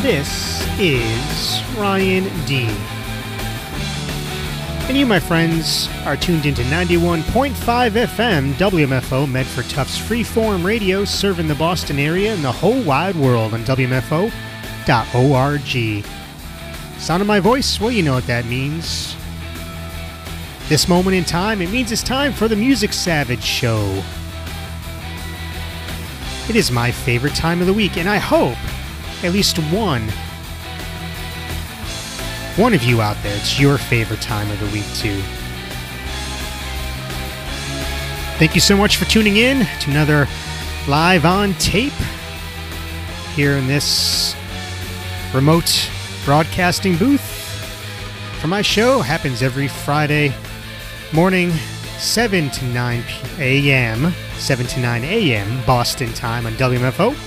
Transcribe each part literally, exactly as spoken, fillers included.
This is Ryan D. And you, my friends, are tuned into ninety-one point five F M W M F O, Medford Tufts Freeform Radio, serving the Boston area and the whole wide world on W M F O dot org. Sound of my voice? Well, you know what that means. This moment in time, it means it's time for the Music Savage Show. It is my favorite time of the week, and I hope at least one, one of you out there, it's your favorite time of the week too. Thank you so much for tuning in to another live on tape here in this remote broadcasting booth for my show. Happens every Friday morning, seven to nine a.m. seven to nine a.m. Boston time on W M F O.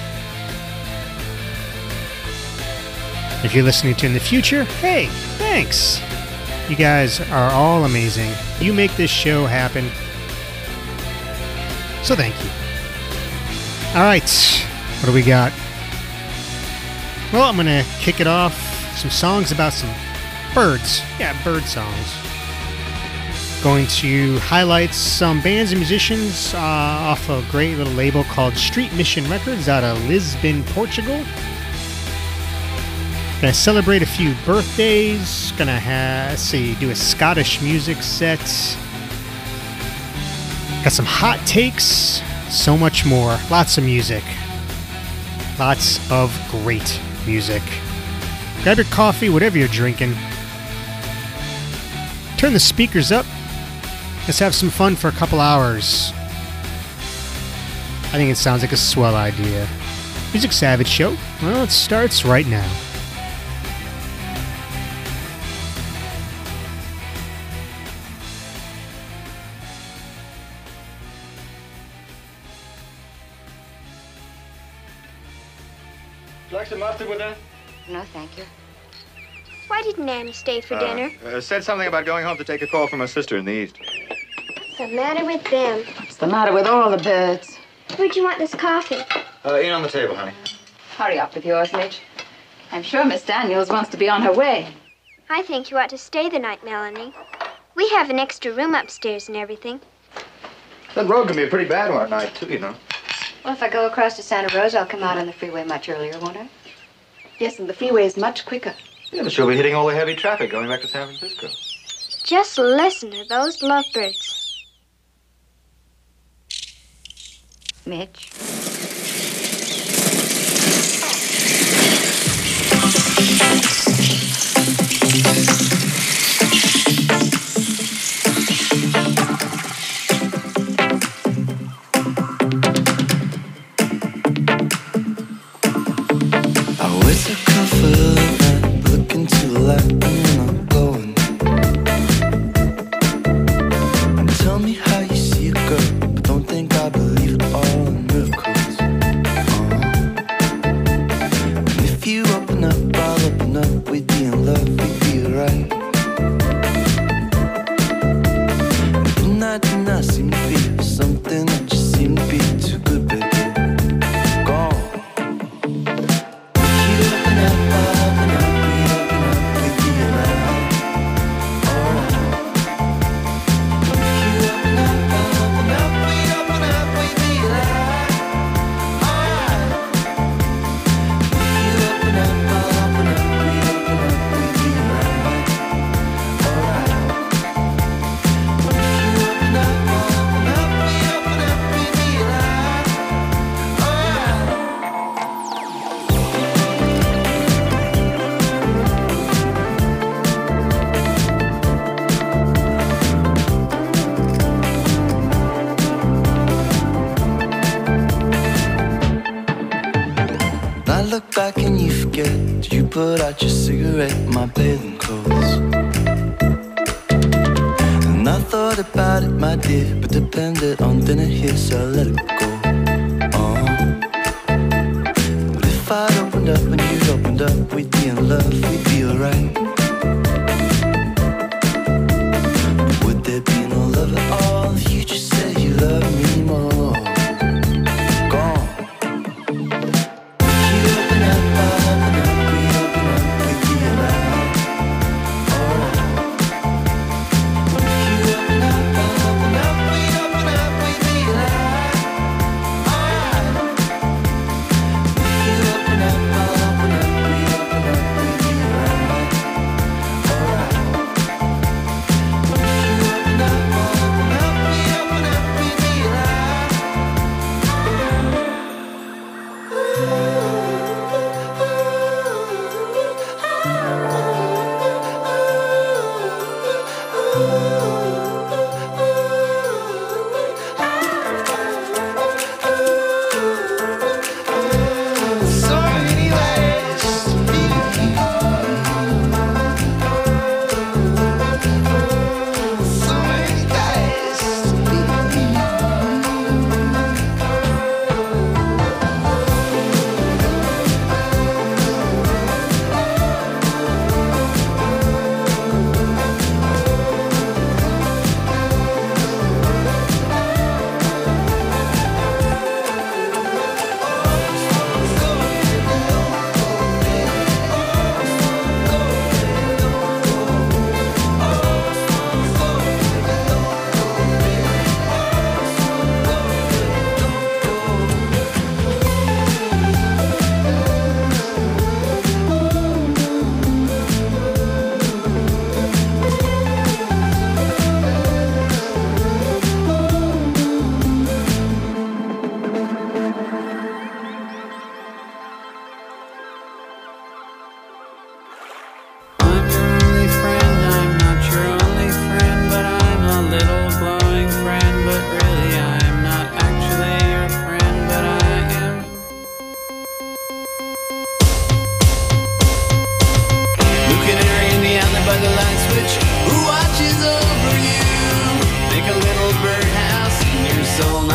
If you're listening to in the future, hey, thanks. You guys are all amazing. You make this show happen. So thank you. All right, what do we got? Well, I'm going to kick it off. Some songs about some birds. Yeah, bird songs. Going to highlight some bands and musicians uh, off a great little label called Street Mission Records out of Lisbon, Portugal. Gonna celebrate a few birthdays. Gonna have, let's see, do a Scottish music set. Got some hot takes. So much more. Lots of music. Lots of great music. Grab your coffee, whatever you're drinking. Turn the speakers up. Let's have some fun for a couple hours. I think it sounds like a swell idea. Music Savage Show. Well, it starts right now. Like some mustard with that? No, thank you. Why didn't Annie stay for uh, dinner? Uh, said something about going home to take a call from her sister in the east. What's the matter with them? What's the matter with all the birds? Where'd you want this coffee? Uh, in on the table, honey. Hurry up with yours, Midge. I'm sure Miss Daniels wants to be on her way. I think you ought to stay the night, Melanie. We have an extra room upstairs and everything. That road can be a pretty bad one at night, too, you know. Well, if I go across to Santa Rosa, I'll come out on the freeway much earlier, won't I? Yes, and the freeway is much quicker. Yeah, but she'll be hitting all the heavy traffic going back to San Francisco. Just listen to those lovebirds. Mitch. Put out your cigarette, my bathing clothes. And I thought about it, my dear, but depended on dinner here, so I let it go. Oh. But if I'd opened up and you'd opened up, we'd be in love, we'd be alright. But would there be no love at all if you just said you love me more? Gone. You open up, I open up.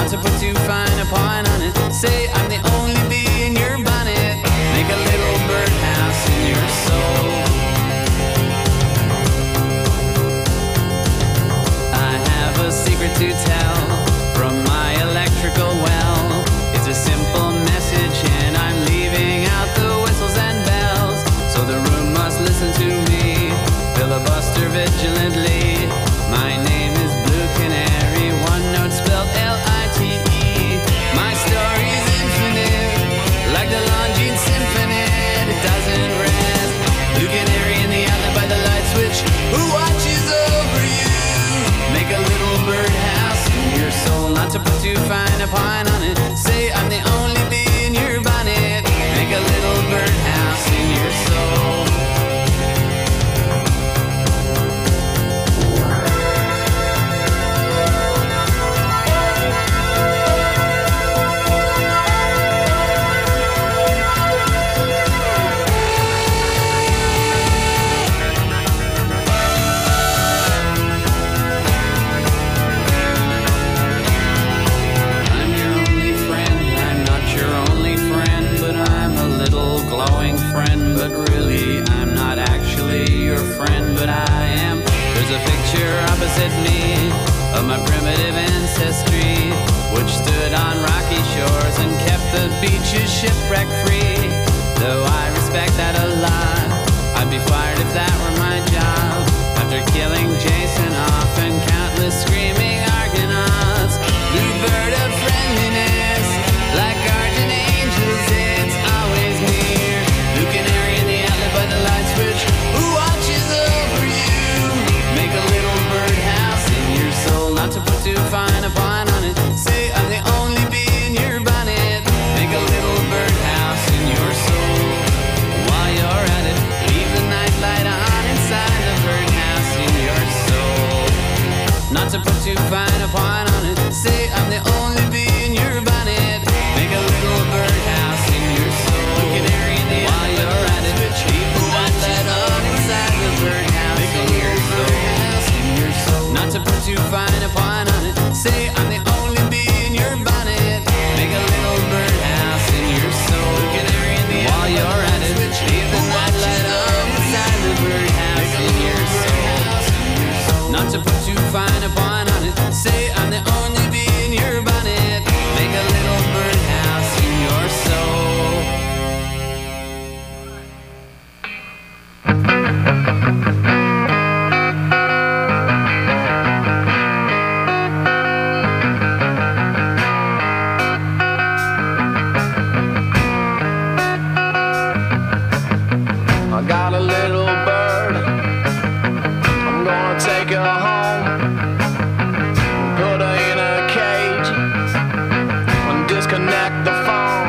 to put too fine a point on it. Say I'm the only bee in your bonnet. Make a little birdhouse in your soul. I have a secret to tell from my electrical well. It's a simple message and I'm leaving out the whistles and bells. So the room must listen to me, filibuster vigilantly. My name is Blue Canary, one note spelled L I T E. My story's infinite, like the Longines Symphony. It doesn't rest. Blue Canary in the outlet by the light switch. Who watches over you? Make a little birdhouse in your soul. Not to put too fine a point on it. Say I'm the only bee in your bonnet. Make a little birdhouse in your soul. But really, I'm not actually your friend, but I am. There's a picture opposite me of my primitive ancestry, which stood on rocky shores and kept the beaches shipwreck-free. Though I respect that a lot, I'd be fired if that were my job. After killing Jason off and countless screaming Argonauts, blue bird of friendliness, like guardian angels, it's always near. Blue Canary in the outlet by the light switch. Who watches over you? Make a little birdhouse in your soul. Not to put too fine a point on it. Say I'm the only bee in your bonnet. Make a little birdhouse in your soul. While you're at it, leave the nightlight on inside the birdhouse in your soul. Not to put too fine a point on it. Say I'm the only bee in your bonnet. Make a little birdhouse in your soul. Blue Canary in the while you're at it, leave the nightlight on inside the birdhouse in your soul. Not to put too fine a point on it. Say I'm the only bee in your bonnet. Make a little birdhouse in your soul. Blue Canary in the while you're at it, leave the nightlight on inside the birdhouse in your soul. Not to put too fine a point on it. Say I'm the only bee in your bonnet. Make a little birdhouse in your soul. I got a little bird, I'm gonna take her home, put her in a cage, and disconnect the phone.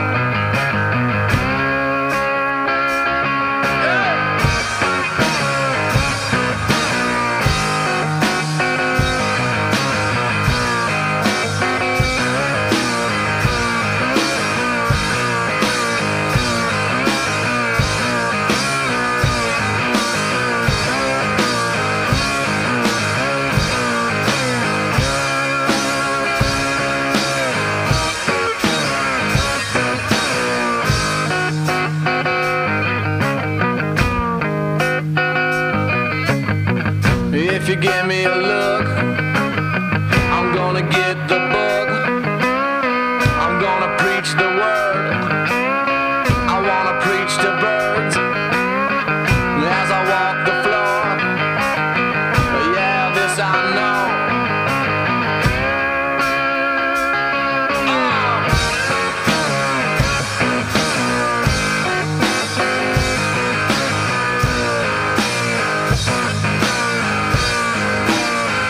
If you give me a look, I'm gonna get the bug. I'm gonna preach the word. I wanna preach to birds as I walk the floor. Yeah, this I know. Oh.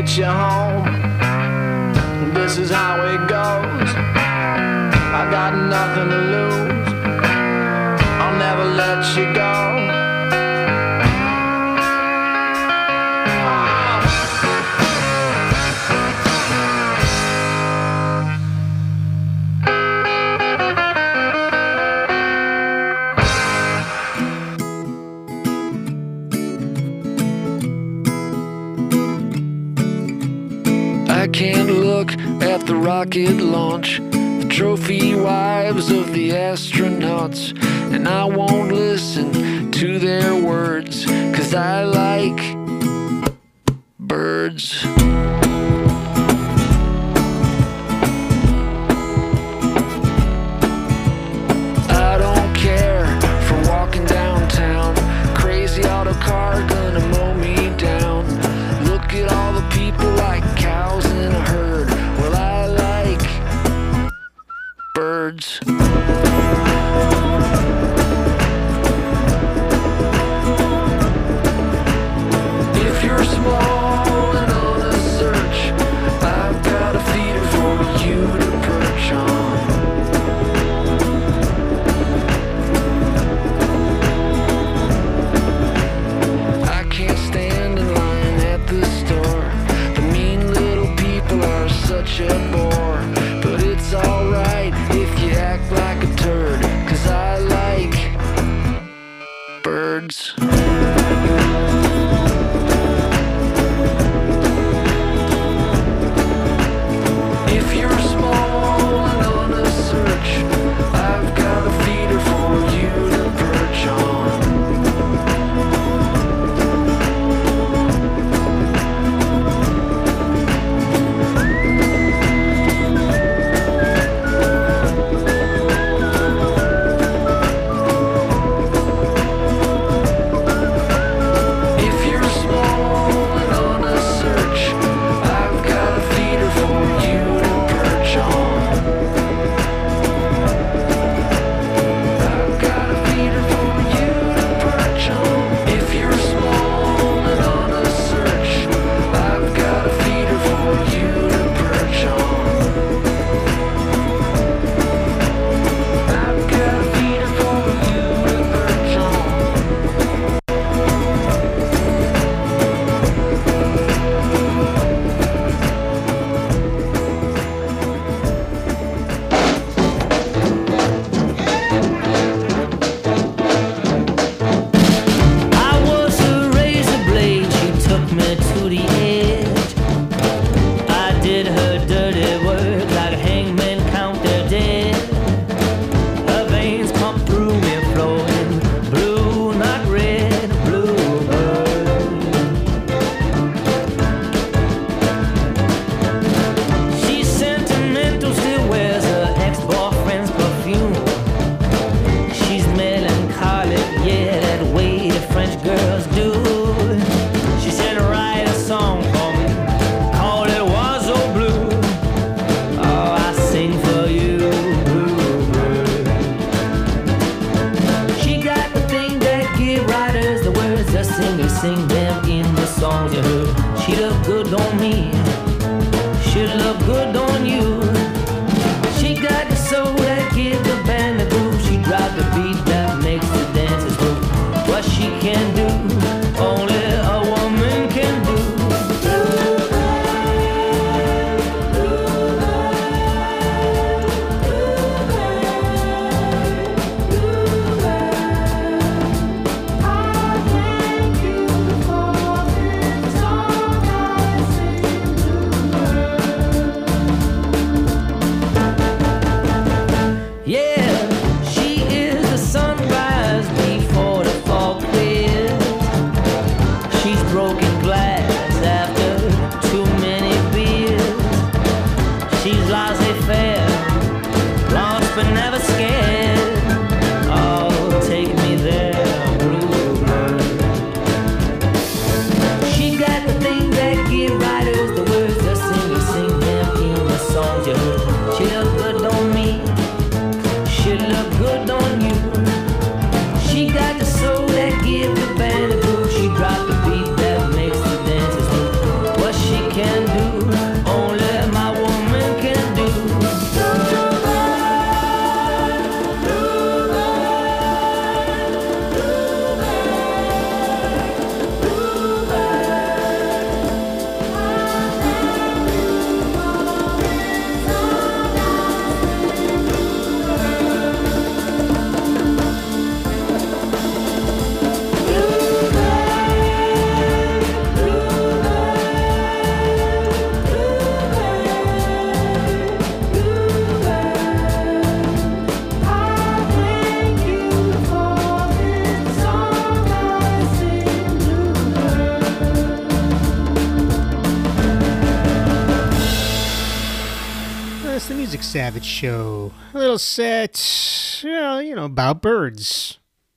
get you home. This is how it goes. I got nothing to lose. I'll never let you go. I can't look at the rocket launch, the trophy wives of the astronauts, and I won't listen to their words, 'cause I like birds. I don't care for walking downtown, crazy auto car gonna mow me down. Look at all the people like cows in a herd. Well, I like birds. If you're small and on a search, I've got a feeder for you to perch on. I can't stand in line at the store. The mean little people are such a bore. But it's alright if you act like a turd, 'cause I like birds. If you're small and on a search, I've got a feeder for you to perch on. If you're small and on a search, I've got a feeder for you to perch on. I've got a feeder for you to perch on. If you're small and on a search, I've got a feeder for you to perch on. I've got a feeder for you to perch on. I was her razor blade, she took me to the edge. I did her dirty work like a hangman count their dead. Her veins come through me flowing blue, not red, bluebird. She's sentimental, still wears her ex-boyfriend's perfume. She's melancholic, yeah, that way the French girls do. She said, write a song for me, call it Oiseau Blue. Oh, I sing for you, bluebird. She got the thing that give writers the words, the singers sing them in the songs you heard. She look good on me, she'll look good on you. She got the soul that give the band the groove. She dropped the beat that makes the dancers move. What she can do, only a woman can do. It's the Music Savage Show. A little set, well, you know, about birds.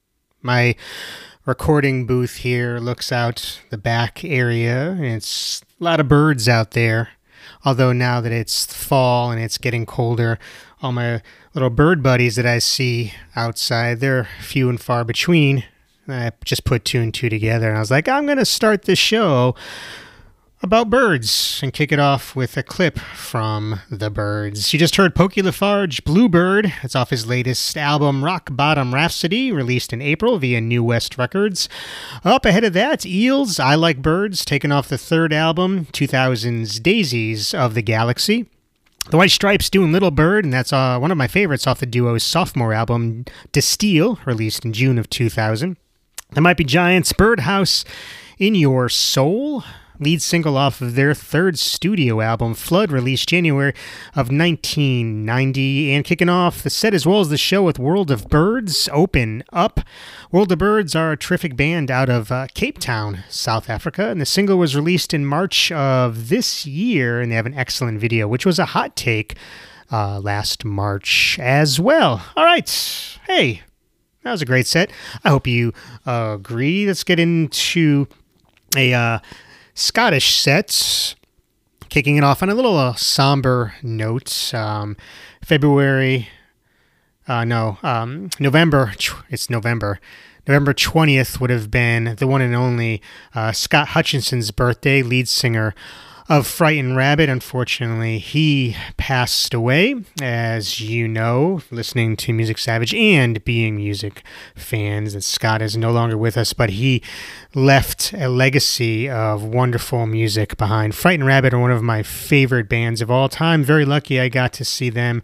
My recording booth here looks out the back area, and it's a lot of birds out there. Although now that it's fall and it's getting colder, all my little bird buddies that I see outside, they're few and far between. I just put two and two together, and I was like, I'm going to start this show about birds and kick it off with a clip from The Byrds. You just heard Pokey Lafarge, Bluebird. It's off his latest album, Rock Bottom Rhapsody, released in April via New West Records. Up ahead of that, Eels, I Like Birds, taken off the third album, two thousand's Daisies of the Galaxy. The White Stripes doing Little Bird, and that's uh, one of my favorites off the duo's sophomore album, Distill, released in June of two thousand. The Might Be Giants, Birdhouse in Your Soul, lead single off of their third studio album, Flood, released January of nineteen ninety. And kicking off the set as well as the show with World of Birds, Open Up. World of Birds are a terrific band out of uh, Cape Town, South Africa, and the single was released in March of this year, and they have an excellent video, which was a hot take uh, last March as well. All right, hey, that was a great set. I hope you uh, agree. Let's get into a uh, Scottish set, kicking it off on a little uh, somber note. Um, February, uh, no, um, November, it's November. November twentieth would have been the one and only uh, Scott Hutchinson's birthday, lead singer of Frightened Rabbit. Unfortunately, he passed away, as you know, listening to Music Savage and being music fans, that Scott is no longer with us, but he left a legacy of wonderful music behind. Frightened Rabbit are one of my favorite bands of all time. Very lucky I got to see them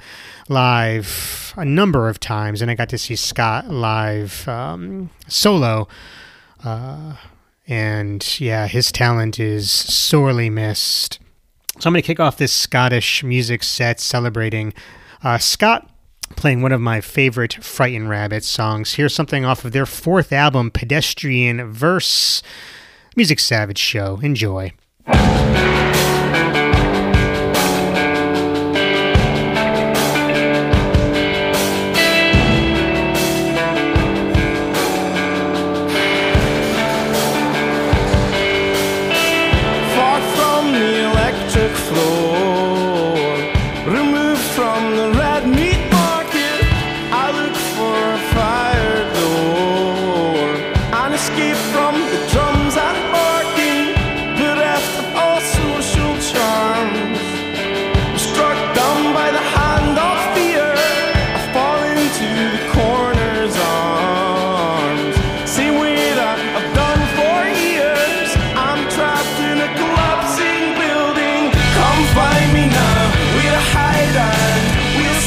live a number of times, and I got to see Scott live um, solo. Uh And yeah, his talent is sorely missed. So I'm going to kick off this Scottish music set celebrating uh, Scott playing one of my favorite Frightened Rabbit songs. Here's something off of their fourth album, Pedestrian Verse. Music Savage Show. Enjoy. Find me now, we'll hide and we'll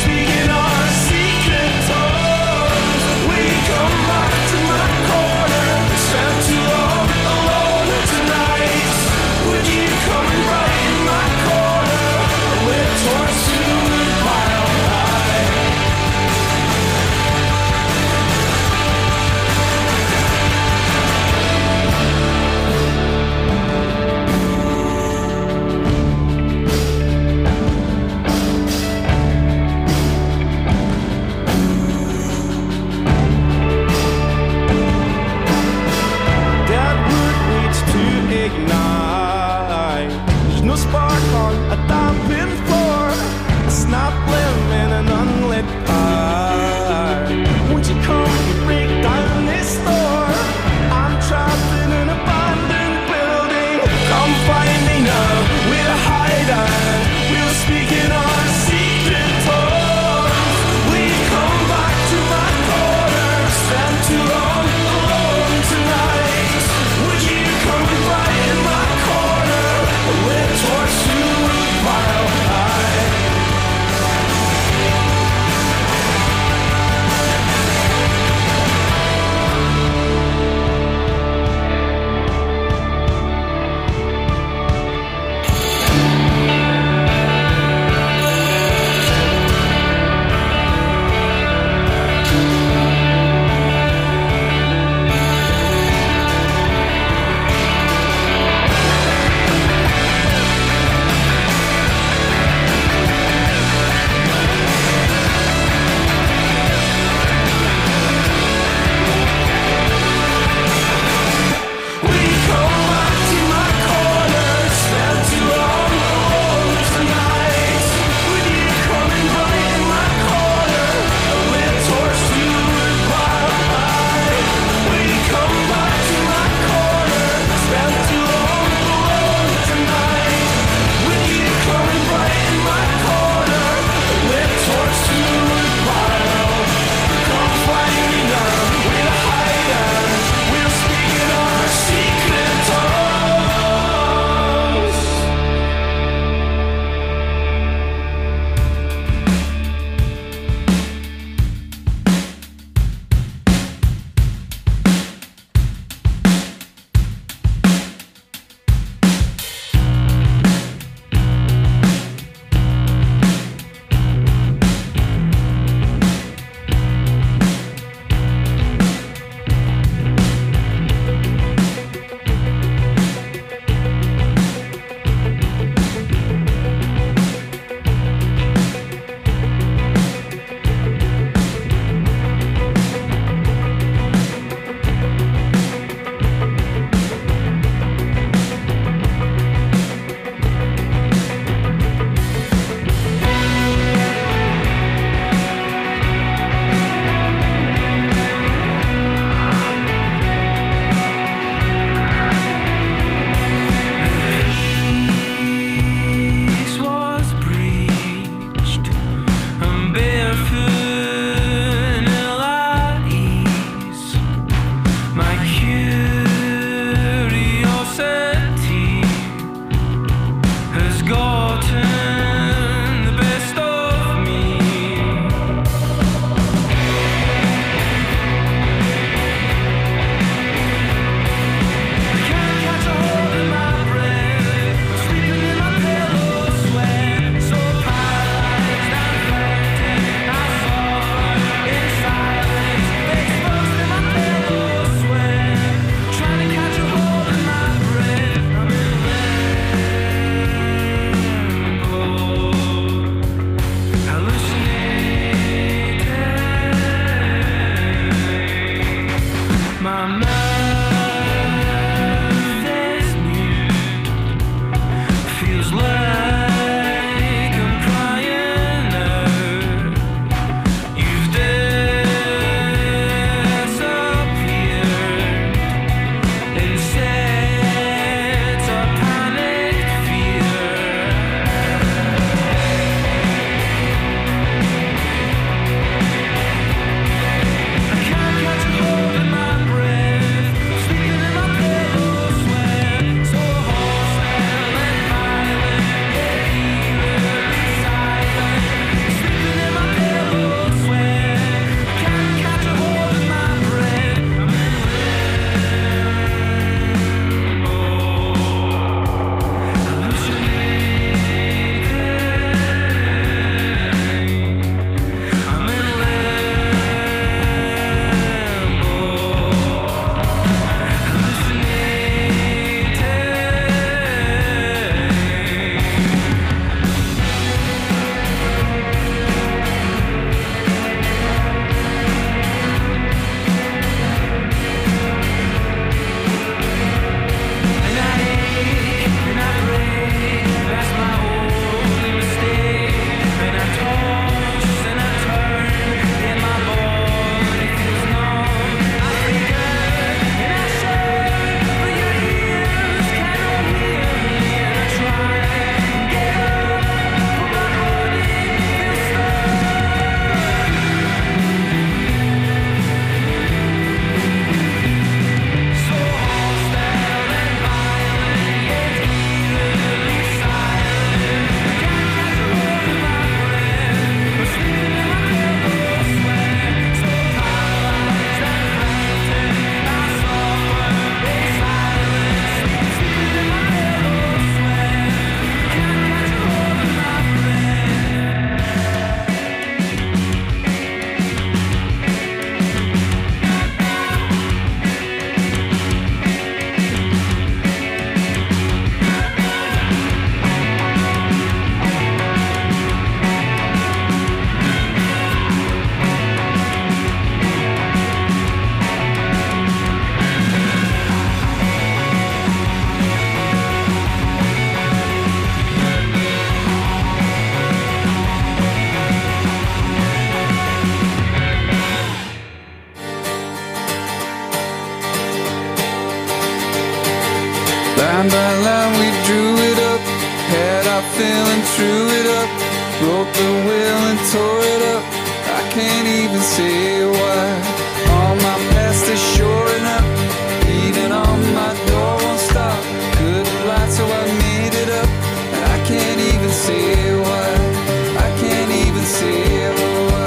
Line by line we drew it up, had our feeling, drew it up, wrote the will and tore it up. I can't even say why. All my past is shoring up, beating on my door won't stop. Good light, so I made it up, and I can't even say why. I can't even say why.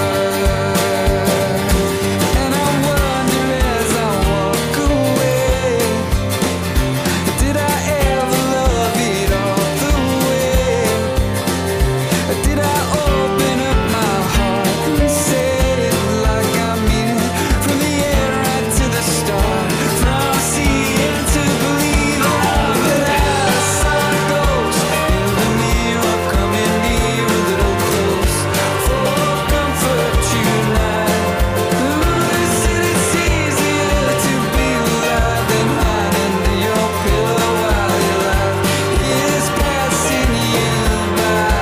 And I wonder as I walk away, did I ever love it all the way? Did I open up my heart and say it like I mean it? From the end right to the start, from seeing to believing. That I saw a ghost in the mirror, coming near a little close for comfort tonight. Ooh, they said it's easier to be alive than hide under your pillow while your life is passing you by.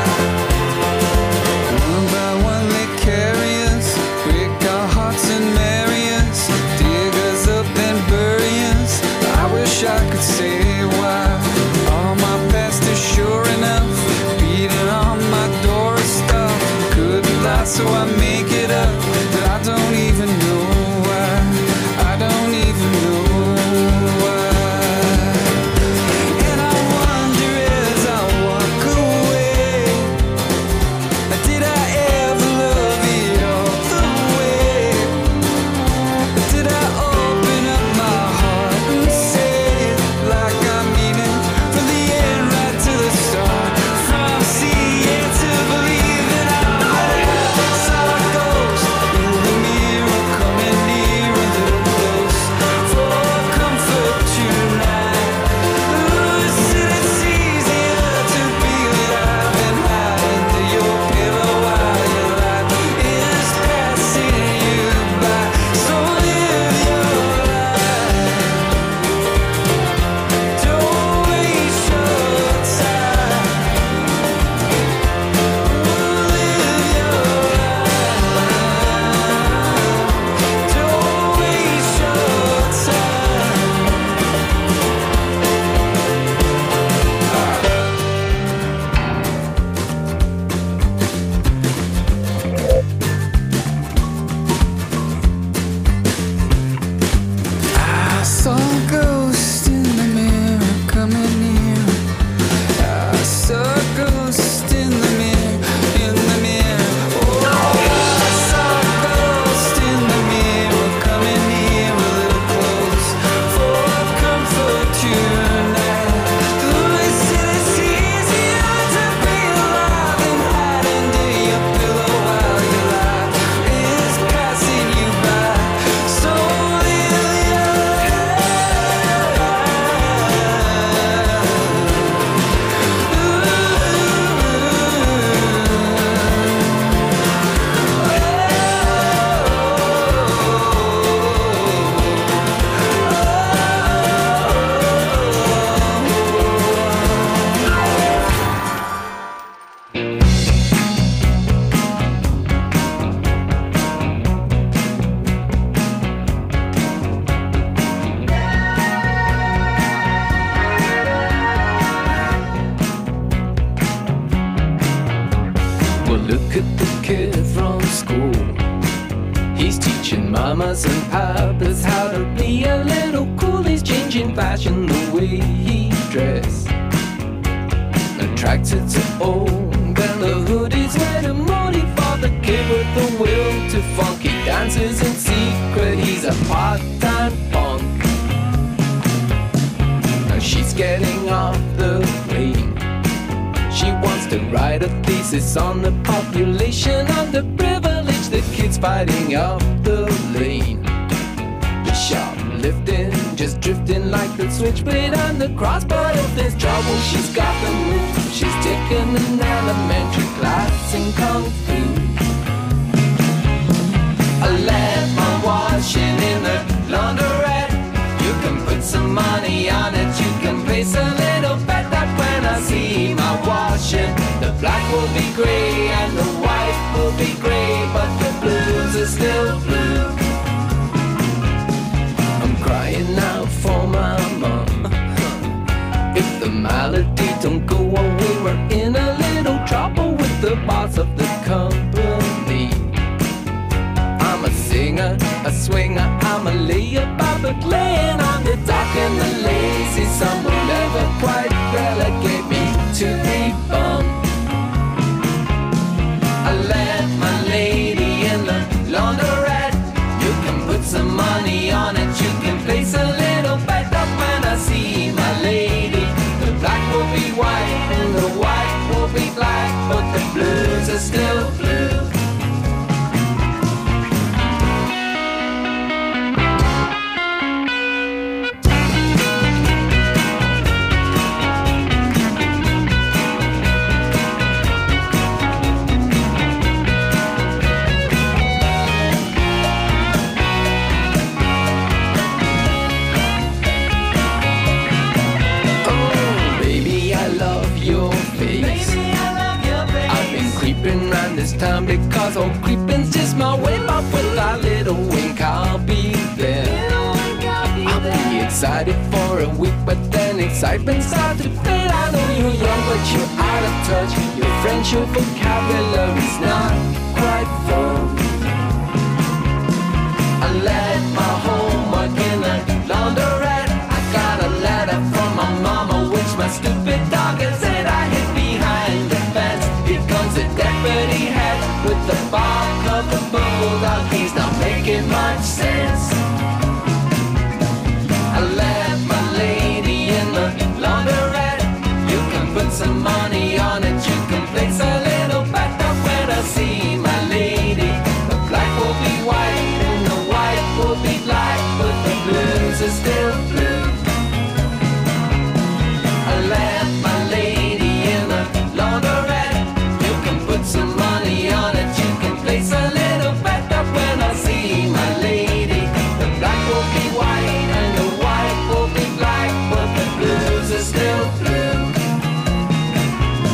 One by one they carry us, break our hearts and marry us, dig us up and bury us. I wish I could say why. All my past is sure enough, beating on my door is stuff. Couldn't lie, so I make it up, but I don't even know why. I don't even know why. And I wonder as I walk away, did I ever love it all the way? Did I open up my heart and say it like I mean it? From the end right to the start, from seeing to believing. I saw a ghost in the mirror, coming near a little close for comfort tonight. Ooh, said it's easier to be alive than hide under your pillow while your life is passing you by. So live your life, don't waste your time. Live your life, don't waste your time. I saw a ghost in the mirror, coming near. I saw a ghost in the mirror, in the mirror. Oh, I saw a ghost in the mirror, coming near a little close for comfort tonight. Ooh, they said it's easier to be alive than hide under your pillow while your life is passing you by. So live your Well, look at the kid from school. He's teaching mamas and papas how to be a little cool. He's changing fashion the way he dress. Attracted to old, and the hood is red and moody for the kid with the will to funky dances in secret. He's a part-time punk. Now she's getting off the plane. She wants to write a thesis on the population underprivileged. The kids fighting up the lane. The shoplifting, just drifting like the switchblade on the cross. But if there's trouble, she's got the move. She's taken an elementary class in kung fu. I left my washing in the laundrette. You can put some money on it. You can place a little bet that when I see my washing, the black will be gray and the white will be gray, but the blues are still blue. I'm crying out for my mom. If lay about, but laying on the dark and the lazy sun will never quite relegate me to a bum. I let my lady in the laundrette. You can put some money on it, you can place a little bet up when I see my lady. The black will be white and the white will be black, but the blues are still blue. This time because oh creeping's just my way, but with a little wink I'll be there. I'll be excited for a week, but then excitement starts to fade. I know you're young, but you're out of touch. Your French, your vocabulary's not quite full. I left my homework in a laundrette. I got a letter from my mama, which my stupid dog had said I hid behind the fence. Here comes the deputy head with the bark of a bulldog. He's not making much sense. I left my lady in the laundrette. You can put some money on it, you can place a little bet up when I see my lady. The black will be white and the white will be black, but the blues are still blue. I left my lady in the laundrette. You can put some money on it, you can place a little bet up when I see my lady. The black will be white and the white will be black, but the blues are still blue.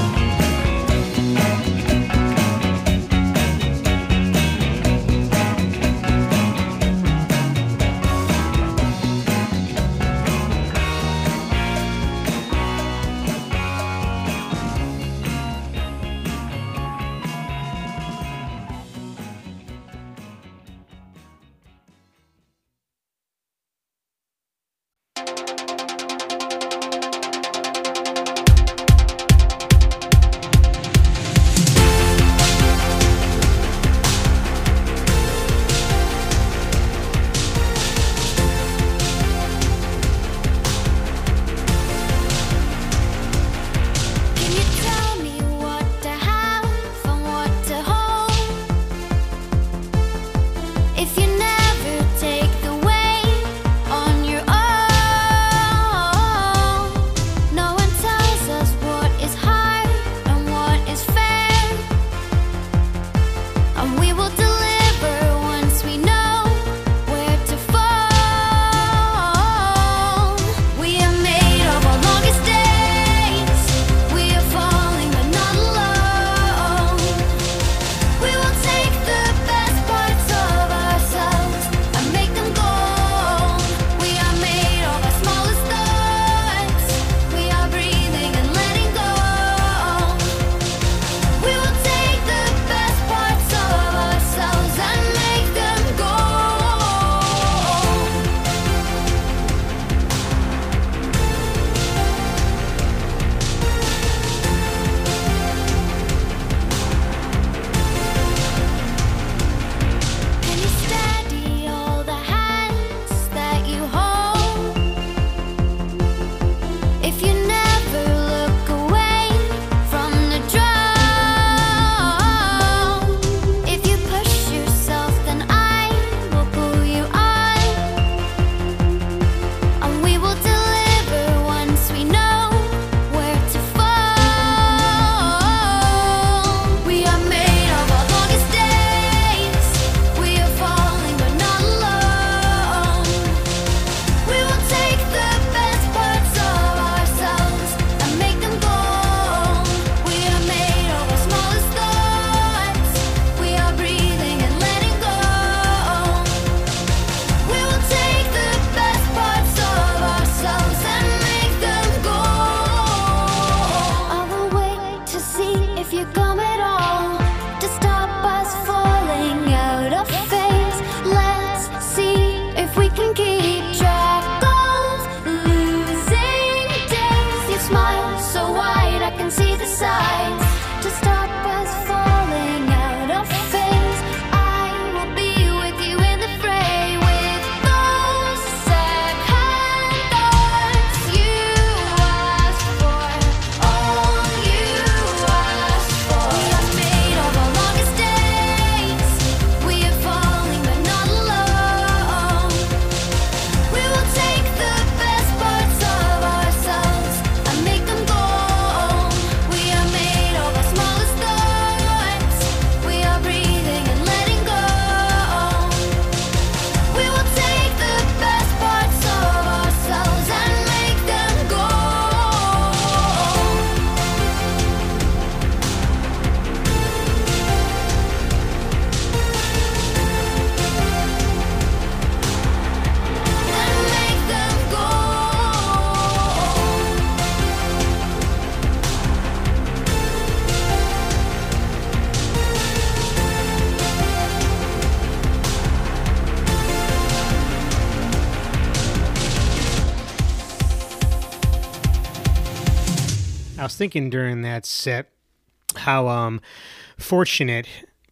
thinking during that set how um, fortunate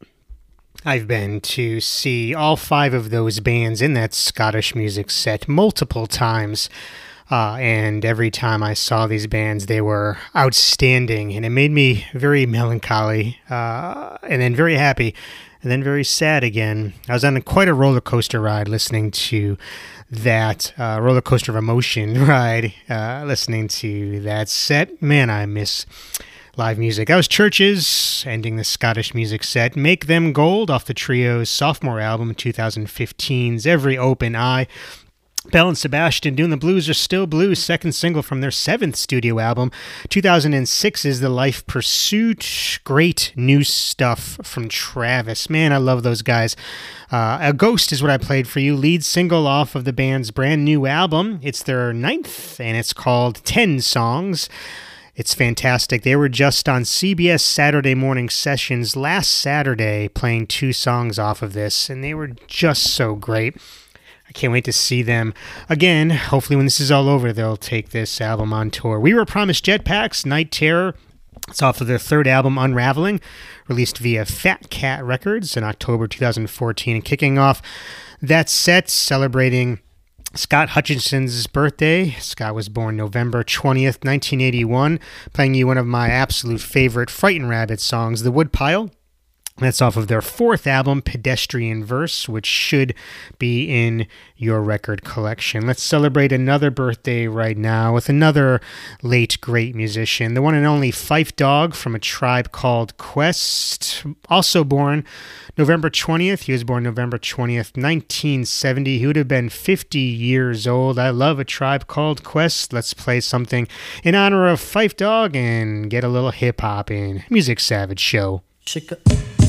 I've been to see all five of those bands in that Scottish music set multiple times. Uh, and every time I saw these bands, they were outstanding. And it made me very melancholy, uh, and then very happy, and then very sad again. I was on quite a roller coaster ride listening to that uh, roller coaster of emotion ride, uh, listening to that set. Man, I miss live music. That was Churches, ending the Scottish music set. Make Them Gold off the trio's sophomore album, twenty fifteen's Every Open Eye. Belle and Sebastian doing the Blues Are Still Blues, second single from their seventh studio album. two thousand six is The Life Pursuit. Great new stuff from Travis. Man, I love those guys. Uh, A Ghost is what I played for you. Lead single off of the band's brand new album. It's their ninth, and it's called ten songs. It's fantastic. They were just on C B S Saturday Morning Sessions last Saturday playing two songs off of this, and they were just so great. I can't wait to see them again. Hopefully when this is all over, they'll take this album on tour. We Were Promised Jetpacks, Night Terror. It's off of their third album, Unraveling, released via Fat Cat Records in October two thousand fourteen. And kicking off that set, celebrating Scott Hutchinson's birthday. Scott was born November twentieth, nineteen eighty-one, playing you one of my absolute favorite Frightened Rabbit songs, The Woodpile. That's off of their fourth album, Pedestrian Verse, which should be in your record collection. Let's celebrate another birthday right now with another late great musician, the one and only Phife Dawg from A Tribe Called Quest, also born November twentieth. He was born November twentieth, nineteen seventy. He would have been fifty years old. I love A Tribe Called Quest. Let's play something in honor of Phife Dawg and get a little hip-hop in Music Savage Show. Chica.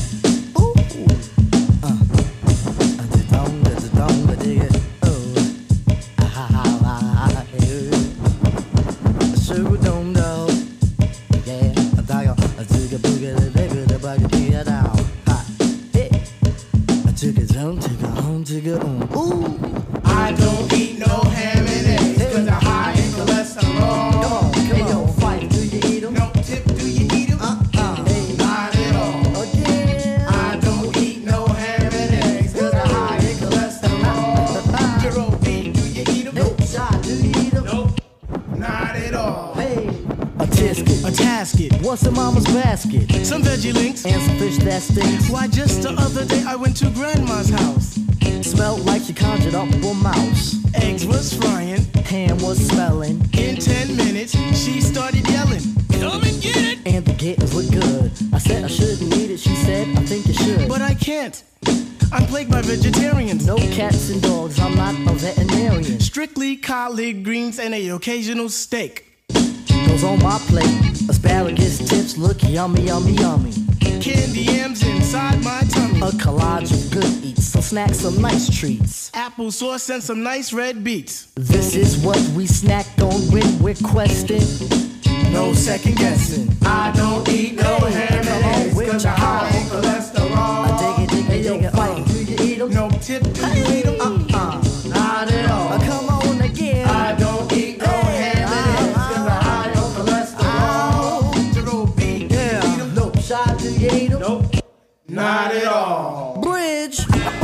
I don't eat no ham and eggs, cause they're high in cholesterol. Come on, come on, Phife, do you eat them? No tip, do you eat them? Uh-uh, hey, not at all. Again. I don't eat no ham and eggs, cause they're high in cholesterol. Jerome B, do you eat them? Nope. Shot, do you eat them? Nope, not at all. Hey, a tisket, a tasket, what's in mama's basket? Some veggie links and some fish that stinks. Why, just the other day I went to grandma's house. Smelled like she conjured up a mouse. Eggs was frying, ham was smelling. In ten minutes, she started yelling, "Come and get it!" And the kittens look good. I said I shouldn't eat it. She said, I think you should. But I can't. I'm plagued by vegetarians. No cats and dogs. I'm not a veterinarian. Strictly collard greens and a occasional steak. Goes on my plate. Asparagus tips look yummy, yummy, yummy. Candy yams inside my tummy. A collage of good eats, some snacks, some nice treats. Applesauce and some nice red beets. This is what we snack on when we're questing. No second guessing. I don't eat no hey, ham and eggs, cause they're high in cholesterol. I dig it, dig it, hey, dig it. Phife, do you eat them? No tip, do hey. you eat them? Uh-uh, not at all. Uh, come on again. I don't eat no hey. ham and eggs, cause they're high in cholesterol. Jerome B, do yeah. you eat them? Nope. Shot, do you eat them? Nope, not at all. Bridge.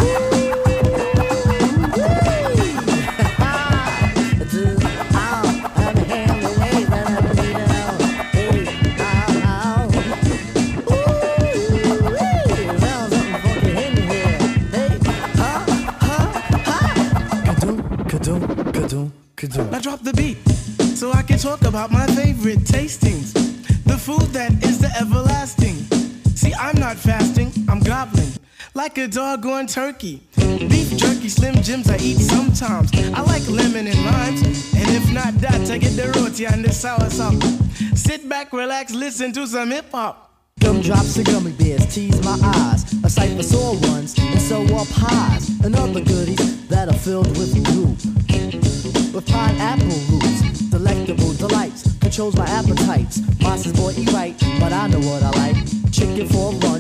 Now drop the beat so I can talk about my favorite tastings. The food that is the everlasting. See, I'm not fasting, I'm gobbling like a doggone turkey. Beef jerky, Slim Jims I eat sometimes. I like lemon and limes, and if not that, I get the roti and the sour sauce. Sit back, relax, listen to some hip hop. Gumdrops and gummy bears tease my eyes. A sight for sore ones and so up highs. And other goodies that are filled with goop. With pineapple roots, delectable delights, controls my appetites. Monsters boy eat right, but I know what I like. Chicken for lunch,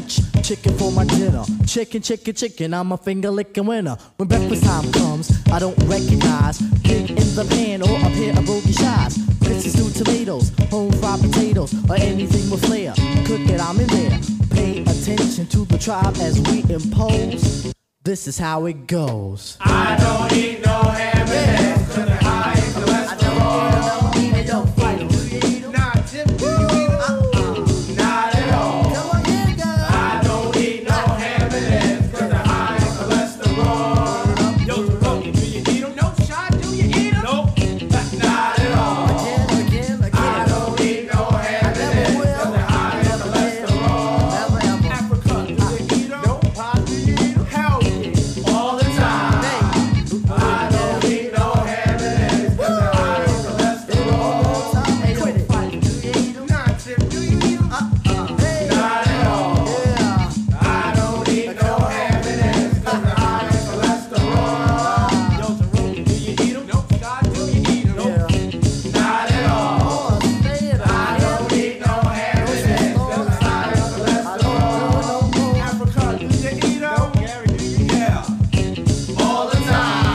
chicken for my dinner. Chicken, chicken, chicken, I'm a finger licking winner. When breakfast time comes, I don't recognize pig in the pan or a pair of bogey shies. This is new tomatoes, home fried potatoes, or anything with flair. Cook it, I'm in there. Pay attention to the tribe as we impose. This is how it goes. I don't eat no ham and eggs, cause they're high in cholesterol. I don't eat it, don't fight them. Do you eat them? Nah, Tim, do you eat them? Uh-uh. Not at all. Come on, yeah, guys. I don't eat no ham and eggs, cause they're high in cholesterol. Yo, Rocky, do you eat them? No, Shot, do you eat them? Nope. Not at all. Again, again, again. I don't eat no ham and eggs, cause they're high in cholesterol. Never, ever. Africa, do you eat them? Nope. Pop, do you eat them? Hell yeah. All the time. I don't eat no ham and eggs, cause they're high in cholesterol. Hey, yo, fight. Do you eat them? Nah, Tim, do you eat them? Uh-uh. Hey. Not at all. Yeah. I don't eat no ham and eggs, cause they're high in cholesterol. Yo, Jerome, do you eat them? Nope. God, do you eat them? Yeah. Not at all. Oh, say it. I don't eat no ham and eggs, cause they're high in cholesterol. Africa, do you eat them? Gary, do you eat them? Yeah. All the time.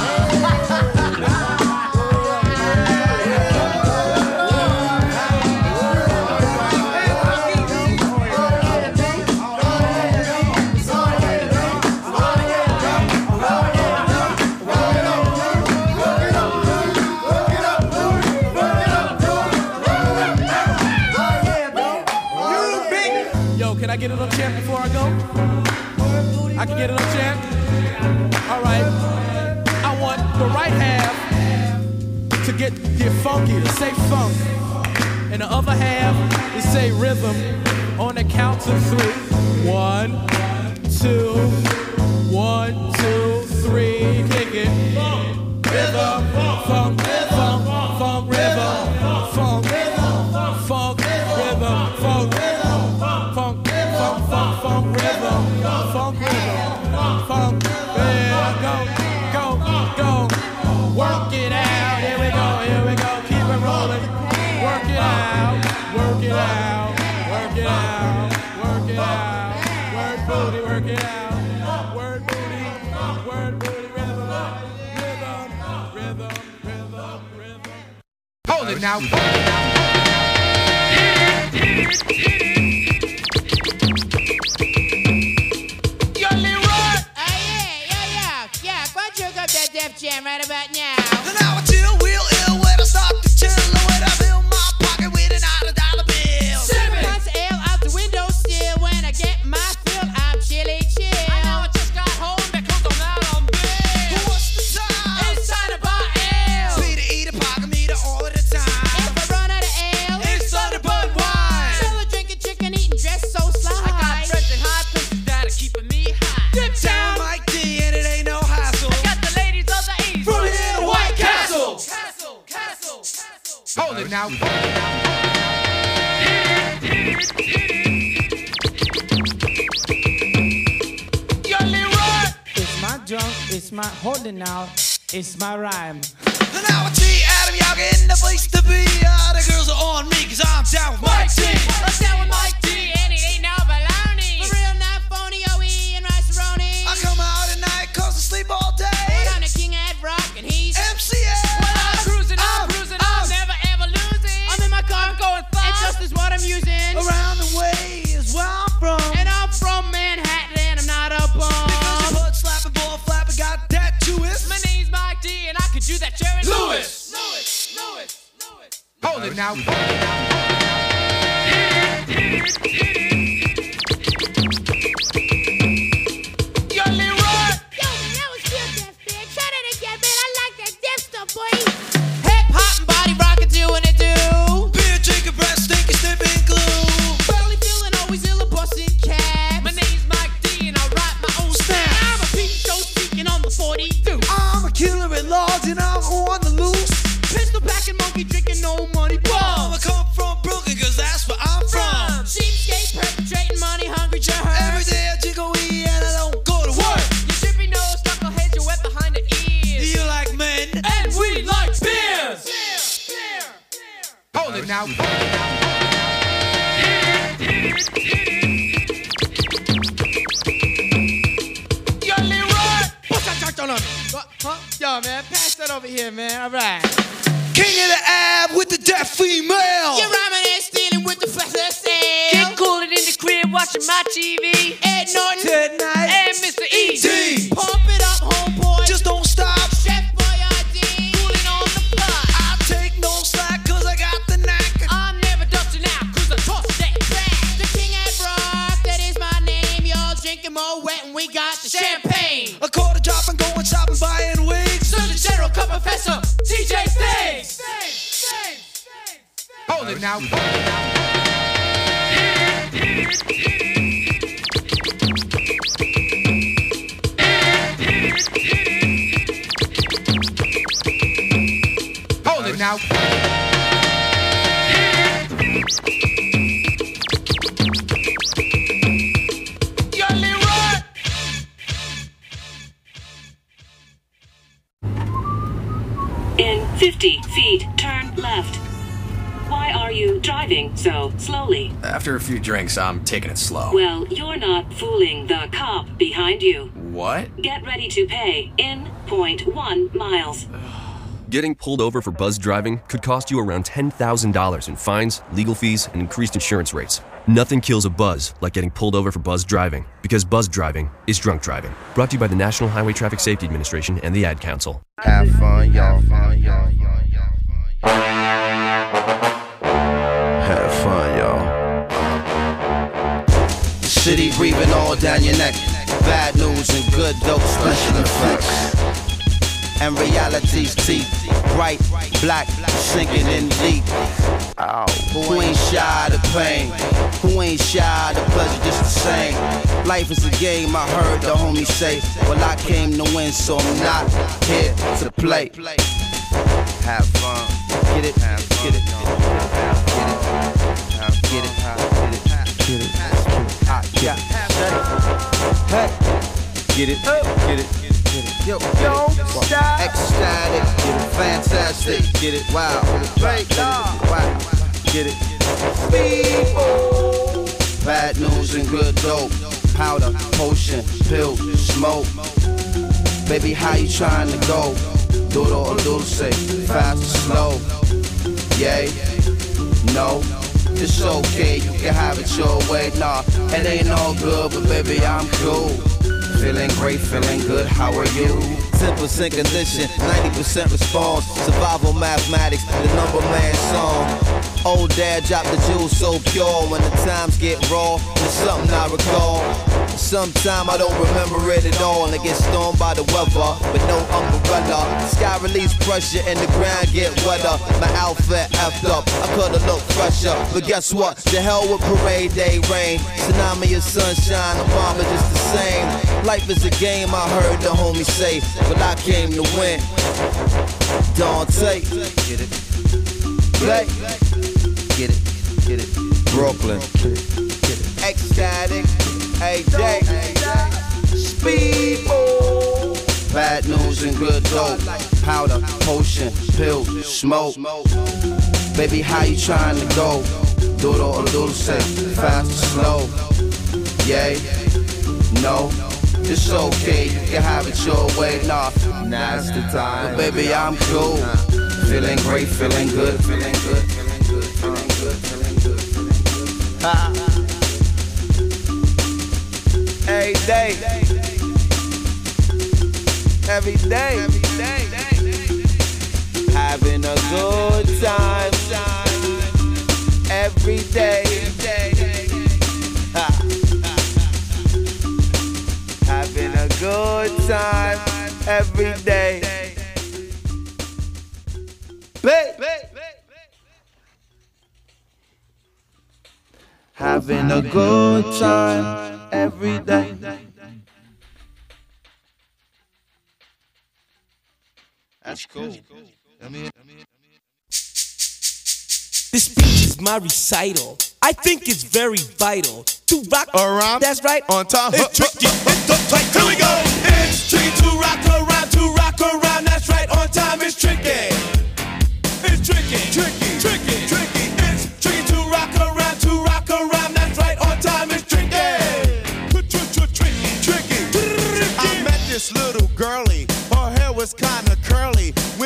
Yo, can I get a little chant before I go? I can get a little chant? All right. I want the right half to get, get funky, to say funk. And the other half to say rhythm on the count of three. One, two, one, two, three. Kick it. Rhythm, funk, funk, funk, rhythm, funk, funk, rhythm, funk, funk, funk, funk, funk, rhythm, funk, rhythm, funk, yeah, go, go, go, work it out, here we go, here we go, keep it rolling, work it out, work it out, work it out, work it out, word booty, work it out, word booty, word booty, rhythm, rhythm, rhythm, rhythm, rhythm. Hold it now. Yo, Leroy! Def Jam right about now. And now I chill real ill when I stop to chill when I fill my pocket with an out of dollar bill. Seven months L out the window still. When I get my fill, I'm chilly chill. I know I just got home because I'm out on bill. What's the time? It's time to buy L. Free to eat a pocket meter all of the time. If I run out of L, it's Thunderbird wine. Still drinking chicken, eating dress so sly. I got friends in high places that are keeping me high. Dip Down Mike D and it ain't no hassle. I got the ladies of the East from here to White Castle. Castle, Castle, Castle. Hold it now. Yo, Leroy! It's my drum, it's my holding out, it's my rhyme. And now I see Adam Young in the place to be. All the girls are on me cause I'm down with Mike D. I'm down with Mike D and it ain't no baloney. For real, not phony, O E and rice-a-roni. I come out at night cause I sleep all day. Well, I'm the king at rock and he's M C A. Well, I'm cruising, I'm, I'm cruising, I'm, I'm never ever losing. I'm in my car, I'm going fast. And just is what I'm using. Around the way is where I'm from. And I'm from Manhattan and I'm not a bum. Because your butt slapping, ball flapping, got that Jewish. My name's Mike D and I could do that Jerry Lewis. Lewis, Lewis, Lewis. Hold it now. Yo, Leroy! Yo, man, that was good, Def man. Try that again, man. I like that Def stuff, boy. Hip hop and body rockin' doing it do. Beer drinking, breath stinking, sniffing glue. Barely feeling always ill, a bustin' cab. My name's Mike D and I write my own Snaps. snaps. I'm a peep show speaking on the forty-two. I'm a killer at large and I'm on the loose. Pistol packing, monkey drinking, no money Bomb. I bum. come from Brooklyn cause that's where I'm from. Cheapskate perpetrating money hungry jerk. Every day I drink a weed and I don't go to work. You drippy nose, knuckleheads, you're wet behind the ears. You like men And we like beers. Beer, beer, beer. Hold it now. on, man. Pass that over here, man. All right. King of the ab with the deaf female. You're rhyming and stealing with the flesh sale. Get coolin' in the crib watching my T V. Ed Norton. Tonight. And Mister Easy. Pump it up, homeboy. Just don't stop. Chef Boyardee. Cooling on the block. I'll take no slack cause I got the knack. I'm never dusting out cause I toss that back. The King at Rock, that is my name. Y'all drinking more wet and we got the champagne. A quarter drop and going shopping, buying wigs. Surgeon General, Cup Professor, T J Stakes. Hold it now. Hold it now. Hold it now. Yo, Leroy. In fifty feet, turn left. Why are you driving so slowly? After a few drinks, I'm taking it slow. Well, you're not fooling the cop behind you. What? Get ready to pay in point one miles. Getting pulled over for buzz driving could cost you around ten thousand dollars in fines, legal fees, and increased insurance rates. Nothing kills a buzz like getting pulled over for buzz driving, because buzz driving is drunk driving. Brought to you by the National Highway Traffic Safety Administration and the Ad Council. Have fun, y'all. Have fun, y'all. City breathing all down your neck. Bad news and good dope special effects. And reality's teeth, bright, black, sinking in deep. Ow. Who ain't shy of the pain? Who ain't shy of the pleasure just the same? Life is a game, I heard the homie say. Well, I came to win, so I'm not here to play. Have fun, get it, get it, get it, get it, get it, get it, get it, hey, get it, get it. Yo, yo, stop. Ecstatic, get it, fantastic, get it, wow, right, wow, get it, people. Bad news and good dope, powder, potion, pill, smoke. Baby, how you trying to go? Duro or dulce, fast or slow? Yay, no, it's okay, you can have it your way. Nah, it ain't all good, but baby, I'm cool. Feeling great, feeling good, how are you? ten percent condition, ninety percent response. Survival mathematics, the number man song. Old dad dropped the jewels so pure. When the times get raw, it's something I recall. Sometime I don't remember it at all. And it gets stormed by the weather, but no umbrella. Sky release pressure and the ground get wetter. My outfit effed up, I could've looked fresher. But guess what? The hell with parade day rain. Tsunami of sunshine, the bomb is just the same. Life is a game, I heard the homie say. But I came to win. Dante, get it, play, get it, get it, Brooklyn, get it, ecstatic, a day, speedball. Bad news and good dope, powder, potion, pill, smoke. Baby, how you trying to go? Duro or dulce, fast or slow? Yay, no. It's okay, you can have it your way. Nah, now's the time. But baby, I'm cool. Feeling great, feeling good, feeling good, feeling good, feeling good, feeling good, feeling good. Ha. Every day, every day, having a good time. Every day, ha. Having a good time every day. Babe. Having a good time every day. That's cool. This speech is my recital. I think it's very vital to rock around. That's right, on time. It's tricky. It's the tight. Here we go. It's tricky to rock around, to rock around. That's right, on time. It's tricky. It's tricky, tricky, tricky, tricky. It's tricky to rock around, to rock around. That's right, on time. It's tricky. Tricky, tricky. I met this little girlie. Her hair was kinda curly.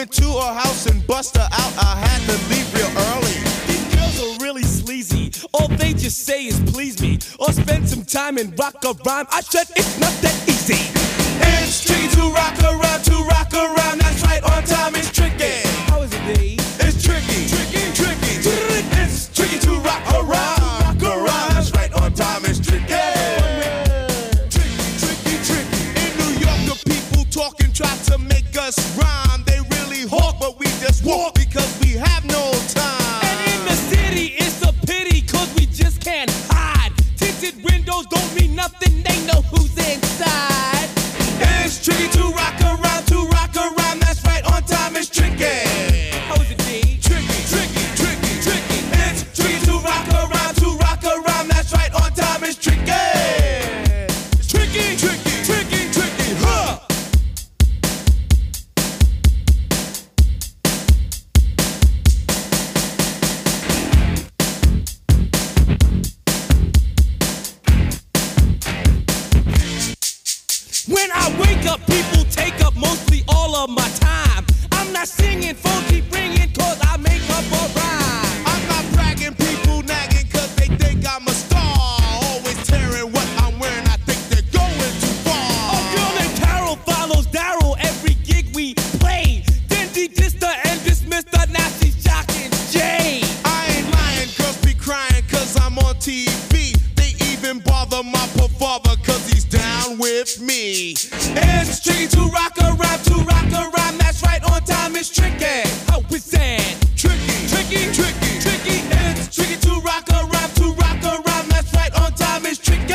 Went to her house and bust her out. I had to leave real early. These girls are really sleazy. All they just say is please me, or spend some time and rock a rhyme. I said it's not that easy. It's tricky to rock around, to rock around. That's right, on time is tricky. How is it, D? It's tricky, tricky, tricky. It's tricky to rock around, rock around. That's right, on time is tricky. Tricky, tricky, tricky. In New York, the people talking try to make us rhyme. They really hawk, but we just walk because we have no time. And in the city, it's a pity, cause we just can't hide. Tinted windows don't mean nothing, they know who's inside. It's tricky to rock around, to rock around. That's right, on time is tricky. How is it, D? Tricky, tricky, tricky, tricky. It's tricky to rock around, to rock around. That's right, on time is tricky. It's tricky, tricky, tricky, tricky, huh? When I wake up, people take up mostly all of my time. I'm not singing, phone keep ringing, cause I make up a rhyme. I'm not bragging, people nagging, cause they think I'm a star. Always tearing what I'm wearing, I think they're going too far. A girl named Carol follows Daryl every gig we play. Then he dissed her and dismissed her, now she's shocking Jay. I ain't lying, girls be crying, cause I'm on T V. They even bother my poor father, cause he's down with me. It's tricky to rock around, to rock around. That's right, on time is tricky. How is that? Tricky, tricky, tricky, tricky. It's tricky to rock around, to rock around. That's right, on time is tricky.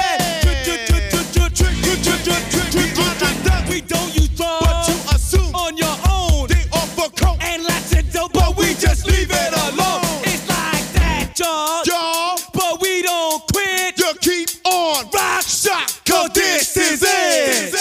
We don't use drugs, but you assume on your own. They offer coke and lots of dope, but we just leave it alone. It's like that, y'all, y'all. But we don't quit. You keep on rock, shock, cause this is it.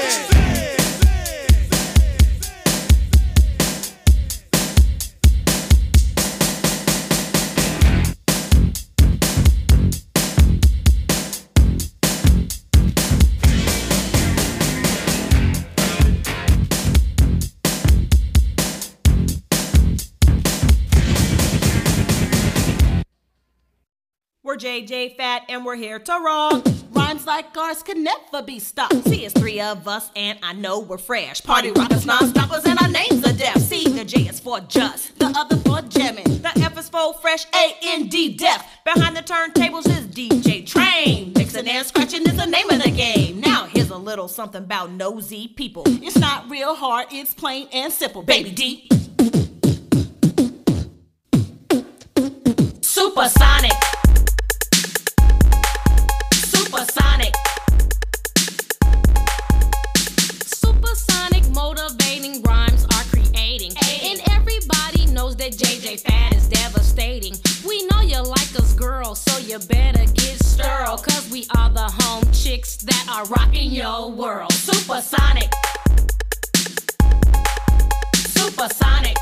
We're J J Fat and we're here to rock. Rhymes like ours can never be stopped. See, it's three of us and I know we're fresh. Party rockers, non-stoppers, and our names are deaf. See, the J is for just, the other for jamming. The F is for fresh, A N D deaf. Behind the turntables is D J Train. Mixing and scratching is the name of the game. Now here's a little something about nosy people. It's not real hard, it's plain and simple. Baby D. Supersonic. Supersonic. Supersonic motivating rhymes are creating. And everybody knows that J J Fat is devastating. We know you like us, girl, so you better get sterile. Cause we are the home chicks that are rocking your world. Supersonic. Supersonic.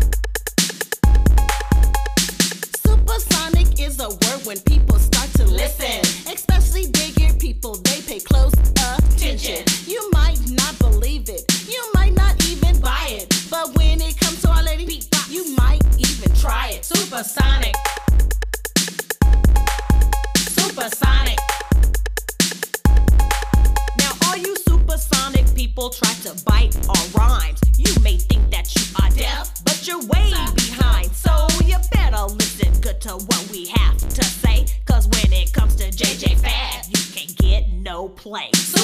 Supersonic is a word when people start to listen. Especially bigger people, they pay close attention. You might not believe it, you might not even buy it. But when it comes to our lady, you might even try it. Supersonic. Supersonic. Now all you supersonic people try to bite our rhymes. You may think that you are deaf, but you're way behind. So you better listen good to what we have to say. Cause when it comes to J J Fad, you can get no play.